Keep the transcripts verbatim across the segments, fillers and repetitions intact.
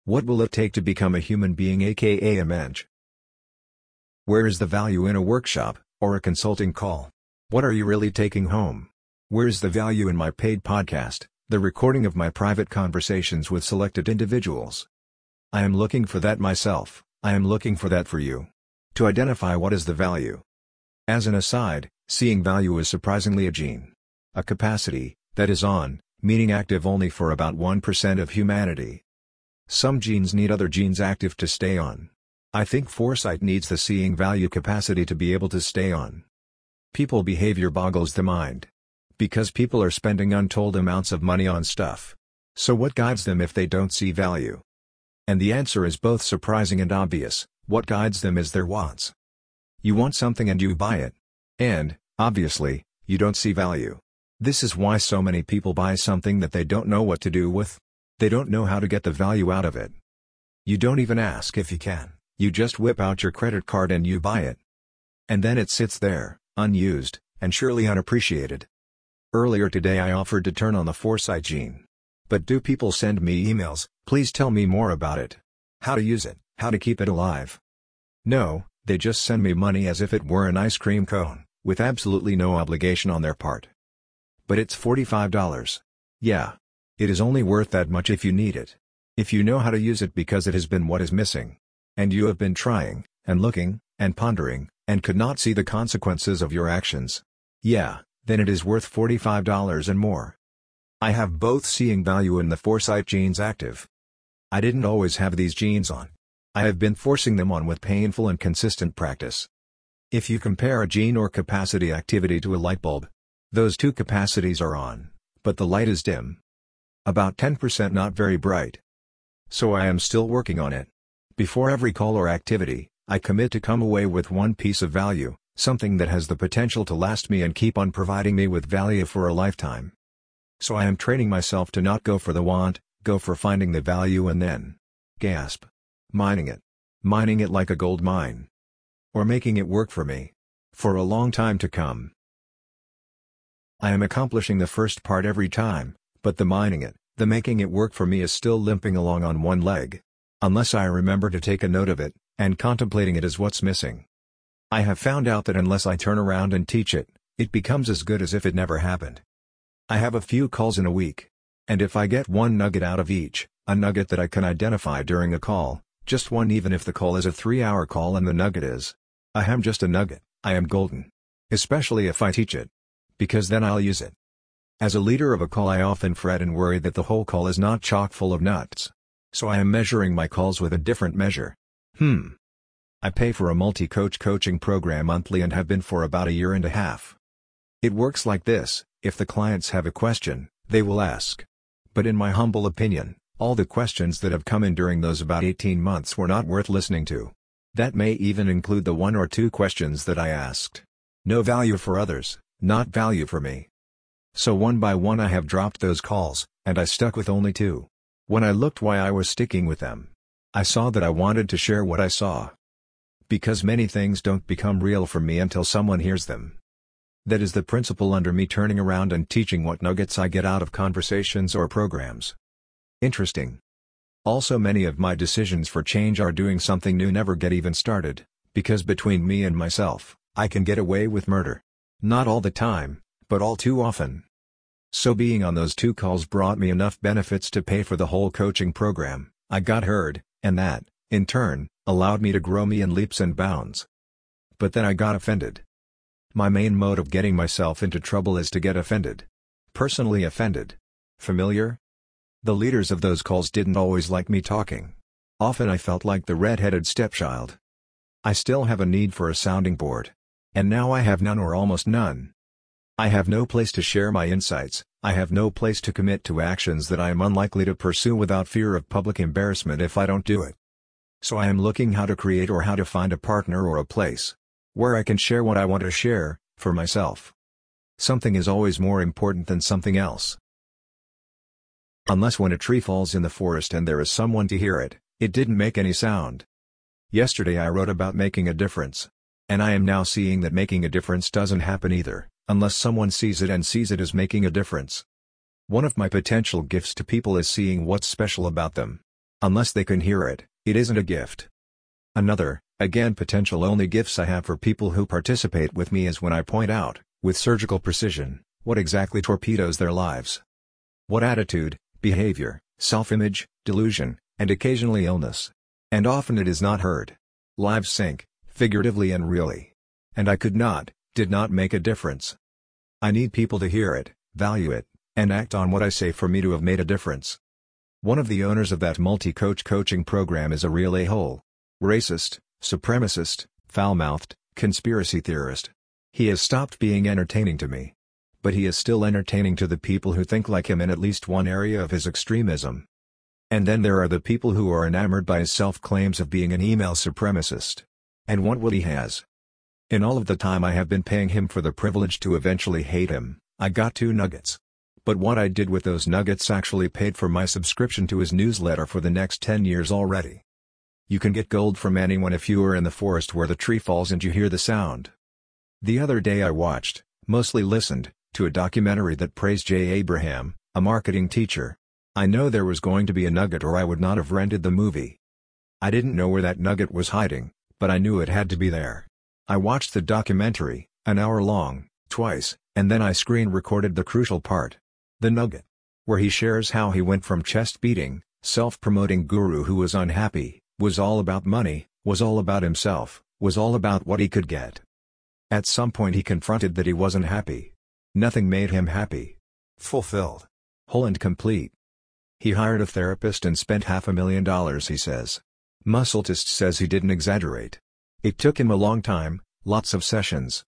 What will it take to become a human being, aka a mensch? Where is the value in a workshop, or a consulting call? What are you really taking home? Where's the value in my paid podcast, the recording of my private conversations with selected individuals? I am looking for that myself. I am looking for that for you. To identify what is the value. As an aside, seeing value is surprisingly a gene. A capacity, that is on, meaning active only for about one percent of humanity. Some genes need other genes active to stay on. I think foresight needs the seeing value capacity to be able to stay on. People behavior boggles the mind. Because people are spending untold amounts of money on stuff. So what guides them if they don't see value? And the answer is both surprising and obvious. What guides them is their wants. You want something and you buy it. And, obviously, you don't see value. This is why so many people buy something that they don't know what to do with. They don't know how to get the value out of it. You don't even ask if you can, you just whip out your credit card and you buy it. And then it sits there, unused, and surely unappreciated. Earlier today I offered to turn on the foresight gene. But do people send me emails, please tell me more about it? How to use it, how to keep it alive? No, they just send me money as if it were an ice cream cone, with absolutely no obligation on their part. But it's forty-five dollars. Yeah. It is only worth that much if you need it. If you know how to use it because it has been what is missing. And you have been trying, and looking, and pondering, and could not see the consequences of your actions. Yeah, then it is worth forty-five dollars and more. I have both seeing value and the foresight genes active. I didn't always have these genes on. I have been forcing them on with painful and consistent practice. If you compare a gene or capacity activity to a light bulb, those two capacities are on, but the light is dim. About ten percent not very bright. So I am still working on it. Before every call or activity, I commit to come away with one piece of value, something that has the potential to last me and keep on providing me with value for a lifetime. So I am training myself to not go for the want, go for finding the value and then, gasp, mining it. Mining it like a gold mine. Or making it work for me. For a long time to come. I am accomplishing the first part every time, but the mining it, the making it work for me is still limping along on one leg. Unless I remember to take a note of it, and contemplating it is what's missing. I have found out that unless I turn around and teach it, it becomes as good as if it never happened. I have a few calls in a week. And if I get one nugget out of each, a nugget that I can identify during a call, just one even if the call is a three-hour call and the nugget is, I am just a nugget, I am golden. Especially if I teach it. Because then I'll use it. As a leader of a call I often fret and worry that the whole call is not chock full of nuts. So I am measuring my calls with a different measure. Hmm. I pay for a multi-coach coaching program monthly and have been for about a year and a half. It works like this, if the clients have a question, they will ask. But in my humble opinion, all the questions that have come in during those about eighteen months were not worth listening to. That may even include the one or two questions that I asked. No value for others, not value for me. So one by one I have dropped those calls, and I stuck with only two. When I looked why I was sticking with them, I saw that I wanted to share what I saw. Because many things don't become real for me until someone hears them. That is the principle under me turning around and teaching what nuggets I get out of conversations or programs. Interesting. Also many of my decisions for change are doing something new never get even started, because between me and myself, I can get away with murder. Not all the time, but all too often. So being on those two calls brought me enough benefits to pay for the whole coaching program. I got heard, and that, in turn, allowed me to grow me in leaps and bounds. But then I got offended. My main mode of getting myself into trouble is to get offended. Personally offended. Familiar? The leaders of those calls didn't always like me talking. Often I felt like the red-headed stepchild. I still have a need for a sounding board. And now I have none or almost none. I have no place to share my insights, I have no place to commit to actions that I am unlikely to pursue without fear of public embarrassment if I don't do it. So I am looking how to create or how to find a partner or a place where I can share what I want to share, for myself. Something is always more important than something else. Unless when a tree falls in the forest and there is someone to hear it, it didn't make any sound. Yesterday I wrote about making a difference. And I am now seeing that making a difference doesn't happen either, unless someone sees it and sees it as making a difference. One of my potential gifts to people is seeing what's special about them. Unless they can hear it, it isn't a gift. Another, again potential only gifts I have for people who participate with me is when I point out, with surgical precision, what exactly torpedoes their lives. What attitude, behavior, self-image, delusion, and occasionally illness. And often it is not heard. Lives sink, figuratively and really. And I could not, did not make a difference. I need people to hear it, value it, and act on what I say for me to have made a difference. One of the owners of that multi-coach coaching program is a real a-hole. Racist, supremacist, foul-mouthed, conspiracy theorist. He has stopped being entertaining to me. But he is still entertaining to the people who think like him in at least one area of his extremism. And then there are the people who are enamored by his self-claims of being an email supremacist. And want what he has. In all of the time I have been paying him for the privilege to eventually hate him, I got two nuggets. But what I did with those nuggets actually paid for my subscription to his newsletter for the next ten years already. You can get gold from anyone if you are in the forest where the tree falls and you hear the sound. The other day I watched, mostly listened, to a documentary that praised Jay Abraham, a marketing teacher. I know there was going to be a nugget or I would not have rented the movie. I didn't know where that nugget was hiding, but I knew it had to be there. I watched the documentary, an hour long, twice, and then I screen recorded the crucial part. The nugget. Where he shares how he went from chest-beating, self-promoting guru who was unhappy, was all about money, was all about himself, was all about what he could get. At some point he confronted that he wasn't happy. Nothing made him happy. Fulfilled. Whole and complete. He hired a therapist and spent half a million dollars, he says. Muscletist says he didn't exaggerate. It took him a long time, lots of sessions.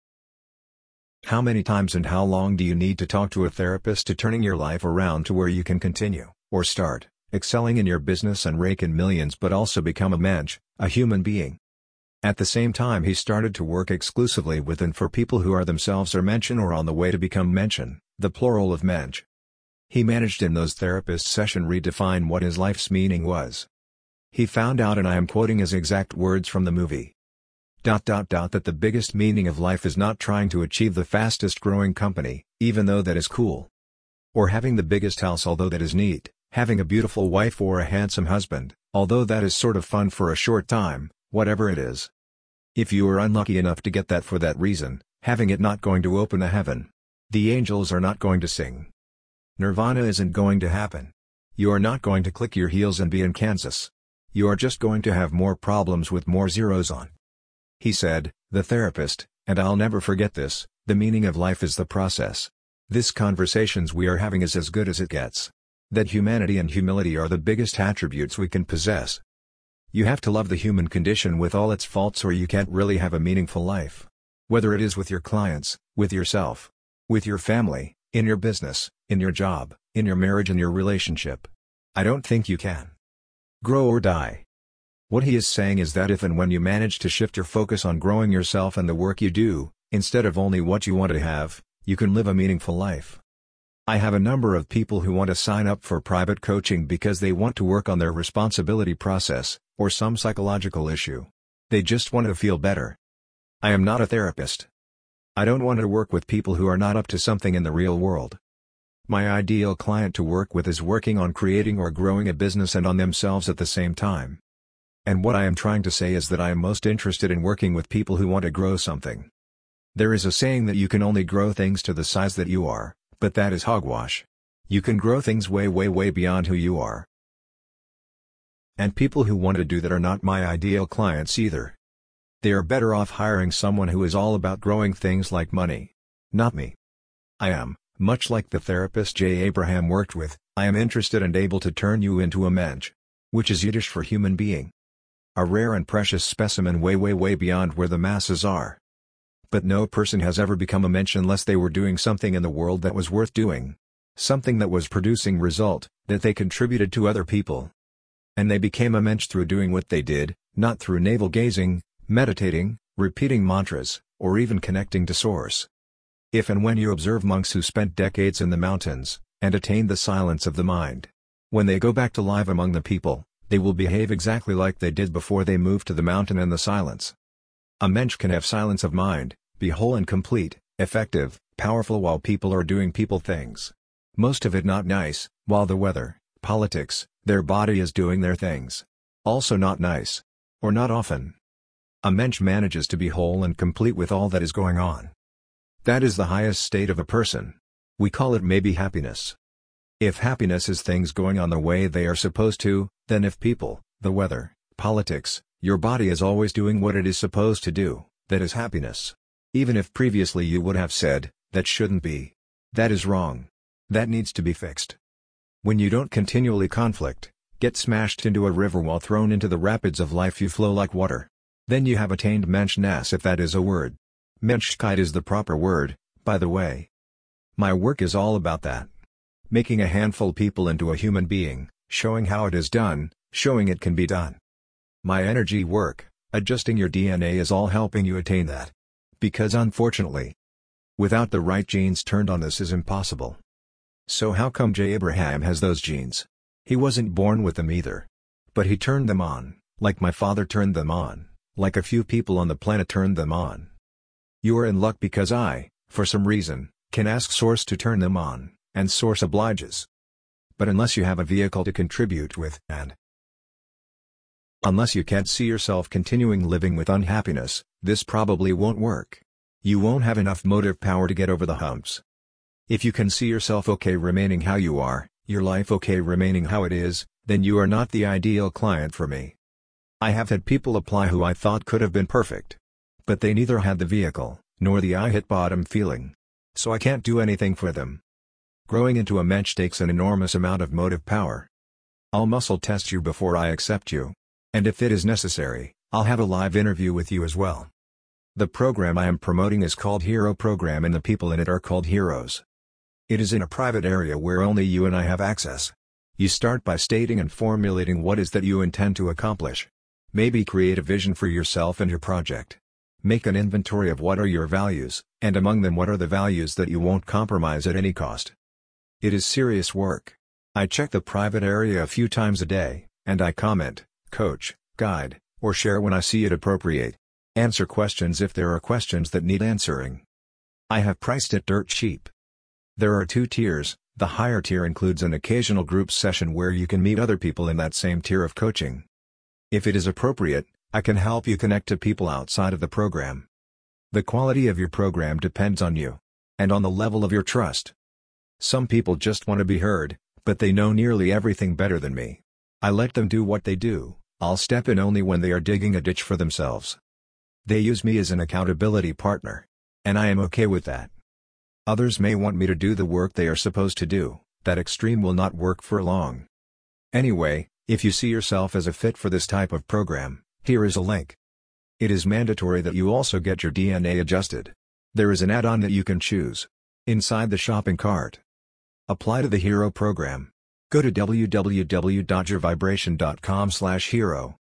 How many times and how long do you need to talk to a therapist to turning your life around to where you can continue, or start, excelling in your business and rake in millions but also become a mensch, a human being? At the same time he started to work exclusively with and for people who are themselves or mention or on the way to become mention, the plural of mensch. He managed in those therapist sessions redefine what his life's meaning was. He found out, and I am quoting his exact words from the movie, dot dot dot that the biggest meaning of life is not trying to achieve the fastest growing company, even though that is cool. Or having the biggest house, although that is neat, having a beautiful wife or a handsome husband, although that is sort of fun for a short time, whatever it is. If you are unlucky enough to get that for that reason, having it not going to open a heaven. The angels are not going to sing. Nirvana isn't going to happen. You are not going to click your heels and be in Kansas. You are just going to have more problems with more zeros on. He said, the therapist, and I'll never forget this, the meaning of life is the process. This conversations we are having is as good as it gets. That humanity and humility are the biggest attributes we can possess. You have to love the human condition with all its faults or you can't really have a meaningful life. Whether it is with your clients, with yourself, with your family, in your business, in your job, in your marriage and your relationship. I don't think you can. Grow or die. What he is saying is that if and when you manage to shift your focus on growing yourself and the work you do, instead of only what you want to have, you can live a meaningful life. I have a number of people who want to sign up for private coaching because they want to work on their responsibility process, or some psychological issue. They just want to feel better. I am not a therapist. I don't want to work with people who are not up to something in the real world. My ideal client to work with is working on creating or growing a business and on themselves at the same time. And what I am trying to say is that I am most interested in working with people who want to grow something. There is a saying that you can only grow things to the size that you are, but that is hogwash. You can grow things way way way beyond who you are. And people who want to do that are not my ideal clients either. They are better off hiring someone who is all about growing things like money. Not me. I am, much like the therapist Jay Abraham worked with, I am interested and able to turn you into a mensch. Which is Yiddish for human being. A rare and precious specimen way way way beyond where the masses are. But no person has ever become a mensch unless they were doing something in the world that was worth doing. Something that was producing result, that they contributed to other people. And they became a mensch through doing what they did, not through navel-gazing, meditating, repeating mantras, or even connecting to source. If and when you observe monks who spent decades in the mountains, and attained the silence of the mind, when they go back to live among the people, they will behave exactly like they did before they moved to the mountain and the silence. A mensch can have silence of mind, be whole and complete, effective, powerful while people are doing people things. Most of it not nice, while the weather, politics, Their body is doing their things. Also not nice. Or not often. A mensch manages to be whole and complete with all that is going on. That is the highest state of a person. We call it maybe happiness. If happiness is things going on the way they are supposed to, then if people, the weather, politics, your body is always doing what it is supposed to do, that is happiness. Even if previously you would have said, that shouldn't be. That is wrong. That needs to be fixed. When you don't continually conflict, get smashed into a river while thrown into the rapids of life, you flow like water. Then you have attained menschness, if that is a word. Menschkeit is the proper word, by the way. My work is all about that. Making a handful people into a human being, showing how it is done, showing it can be done. My energy work, adjusting your D N A, is all helping you attain that. Because unfortunately, without the right genes turned on, this is impossible. So how come J. Abraham has those genes? He wasn't born with them either. But he turned them on, like my father turned them on, like a few people on the planet turned them on. You are in luck because I, for some reason, can ask Source to turn them on, and Source obliges. But unless you have a vehicle to contribute with, and unless you can't see yourself continuing living with unhappiness, this probably won't work. You won't have enough motive power to get over the humps. If you can see yourself okay remaining how you are, your life okay remaining how it is, then you are not the ideal client for me. I have had people apply who I thought could have been perfect. But they neither had the vehicle, nor the I hit bottom feeling. So I can't do anything for them. Growing into a mensch takes an enormous amount of motive power. I'll muscle test you before I accept you. And if it is necessary, I'll have a live interview with you as well. The program I am promoting is called Hero Program, and the people in it are called heroes. It is in a private area where only you and I have access. You start by stating and formulating what is that you intend to accomplish. Maybe create a vision for yourself and your project. Make an inventory of what are your values, and among them what are the values that you won't compromise at any cost. It is serious work. I check the private area a few times a day, and I comment, coach, guide, or share when I see it appropriate. Answer questions if there are questions that need answering. I have priced it dirt cheap. There are two tiers. The higher tier includes an occasional group session where you can meet other people in that same tier of coaching. If it is appropriate, I can help you connect to people outside of the program. The quality of your program depends on you. And on the level of your trust. Some people just want to be heard, but they know nearly everything better than me. I let them do what they do. I'll step in only when they are digging a ditch for themselves. They use me as an accountability partner. And I am okay with that. Others may want me to do the work they are supposed to do. That extreme will not work for long. Anyway, if you see yourself as a fit for this type of program, here is a link. It is mandatory that you also get your D N A adjusted. There is an add-on that you can choose inside the shopping cart. Apply to the Hero Program. Go to w w w dot your vibration dot com slash hero.